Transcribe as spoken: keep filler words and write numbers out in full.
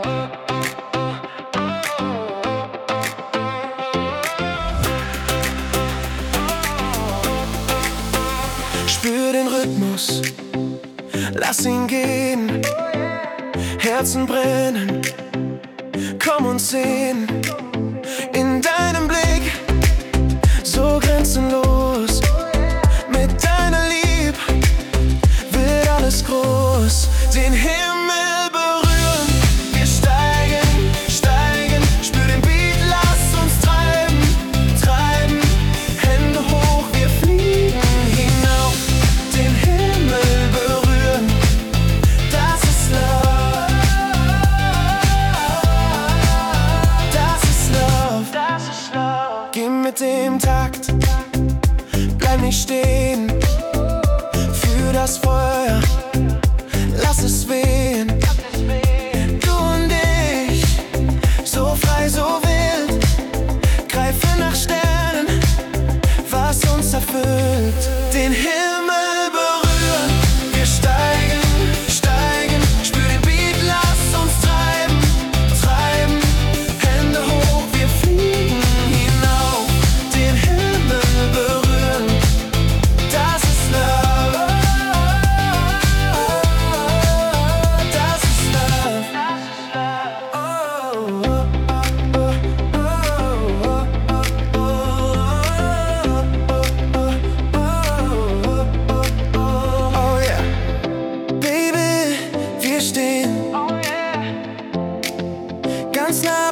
Spür den Rhythmus, lass ihn gehen. Herzen brennen, komm und sehen. In deinem Blick, so grenzenlos. Mit deiner Lieb wird alles groß. Den Himmel berühren, wir steigen, steigen. Spür den Beat, lass uns treiben, treiben. Hände hoch, wir fliegen hinauf. Den Himmel berühren, das ist Love. Das ist Love, das ist Love. Geh mit dem Takt, bleib nicht stehen. Für das Feuer, lass es wehen. Du und ich, so frei, so wild. Greife nach Sternen, was uns erfüllt. Den Himmel berühren, wir steigen, steigen. Spür den Beat, lass uns treiben, treiben. Hände hoch, wir fliegen hinauf. Den Himmel berühren, das ist Love. Das ist Love. Oh, oh, oh yeah. Baby, wir stehen ganz nah